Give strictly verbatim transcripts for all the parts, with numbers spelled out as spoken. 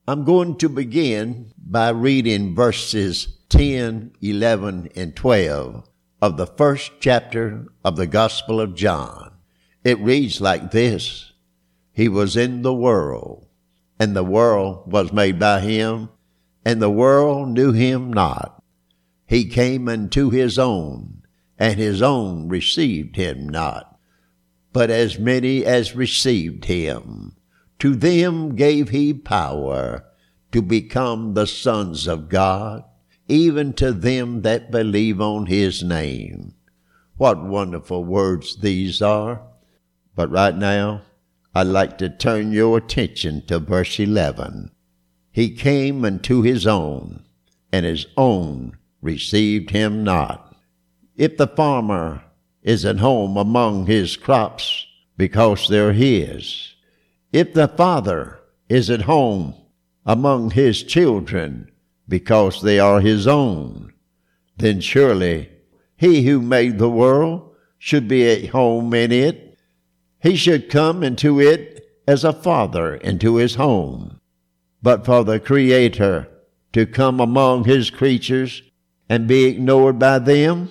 I'm going to begin by reading verses ten, eleven, and twelve of the first chapter of the Gospel of John. It reads like this: He was in the world, and the world was made by him, and the world knew him not. He came unto his own, and his own received him not. But as many as received him, to them gave he power to become the sons of God, even to them that believe on his name. What wonderful words these are. But right now, I'd like to turn your attention to verse eleven. He came unto his own, and his own received him not. If the farmer is at home among his crops because they're his, if the father is at home among his children because they are his own, then surely he who made the world should be at home in it. He should come into it as a father into his home. But for the Creator to come among his creatures and be ignored by them,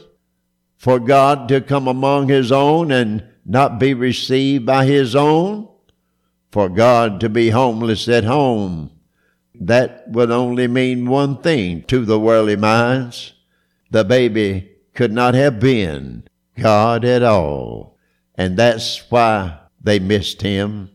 for God to come among his own and not be received by his own, for God to be homeless at home, that would only mean one thing to the worldly minds. The baby could not have been God at all, and that's why they missed him.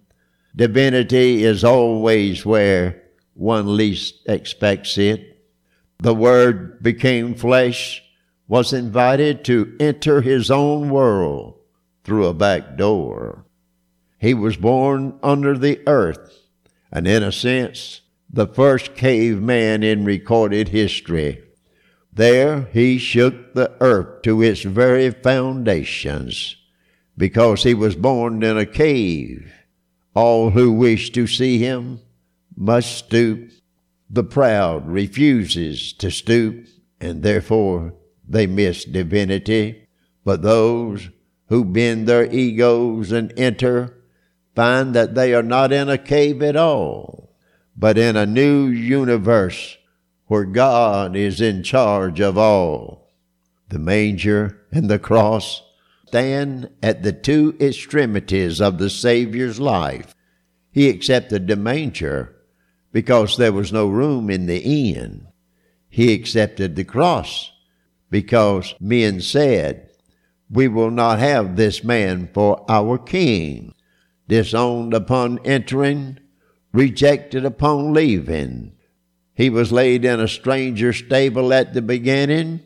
Divinity is always where one least expects it. The Word became flesh, was invited to enter his own world through a back door. He was born under the earth, and in a sense, the first caveman in recorded history. There he shook the earth to its very foundations, because he was born in a cave. All who wish to see him must stoop. The proud refuses to stoop, and therefore they miss divinity. But those who bend their egos and enter find that they are not in a cave at all, but in a new universe where God is in charge of all. The manger and the cross stand at the two extremities of the Savior's life. He accepted the manger because there was no room in the inn. He accepted the cross because men said, "We will not have this man for our king." Disowned upon entering, rejected upon leaving. He was laid in a stranger's stable at the beginning,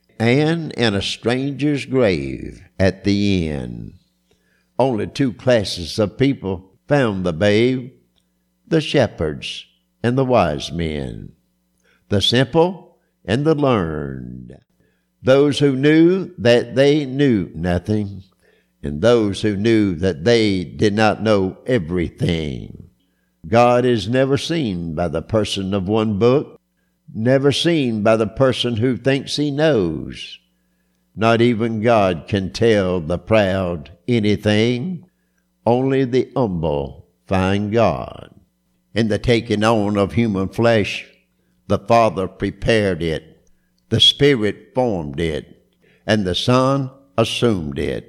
and in a stranger's grave at the end. Only two classes of people found the babe: the shepherds and the wise men, the simple and the learned, those who knew that they knew nothing, and those who knew that they did not know everything. God is never seen by the person of one book, never seen by the person who thinks he knows. Not even God can tell the proud anything. Only the humble find God. In the taking on of human flesh, the Father prepared it, the Spirit formed it, and the Son assumed it.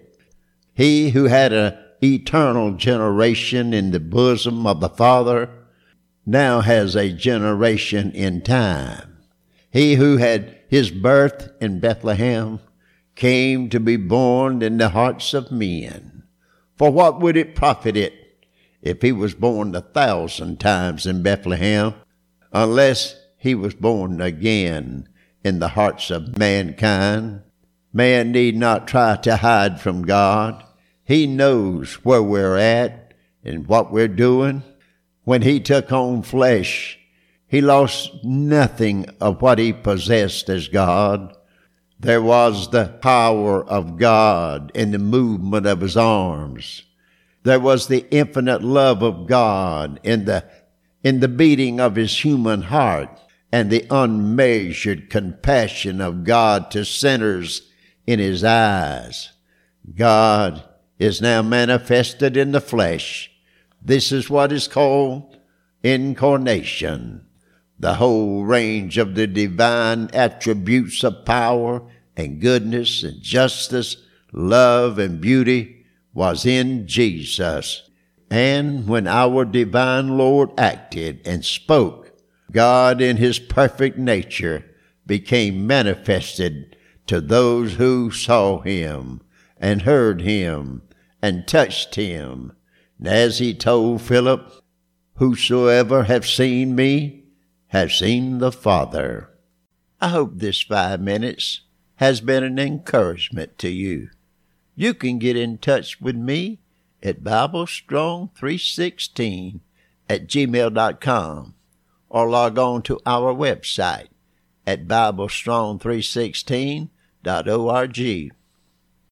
He who had an eternal generation in the bosom of the Father now has a generation in time. He who had his birth in Bethlehem came to be born in the hearts of men. For what would it profit it if he was born a thousand times in Bethlehem, unless he was born again in the hearts of mankind? Man need not try to hide from God. He knows where we're at and what we're doing. When he took on flesh, he lost nothing of what he possessed as God. There was the power of God in the movement of his arms. There was the infinite love of God in the, in the beating of his human heart, and the unmeasured compassion of God to sinners in his eyes. God is now manifested in the flesh. This is what is called incarnation, the whole range of the divine attributes of power and goodness and justice, love and beauty was in Jesus. And when our divine Lord acted and spoke, God in his perfect nature became manifested to those who saw him and heard him and touched him. And as he told Philip, whosoever hath seen me hath seen the Father. I hope this five minutes has been an encouragement to you. You can get in touch with me at Bible Strong three sixteen at gmail dot com or log on to our website at Bible Strong three sixteen dot org.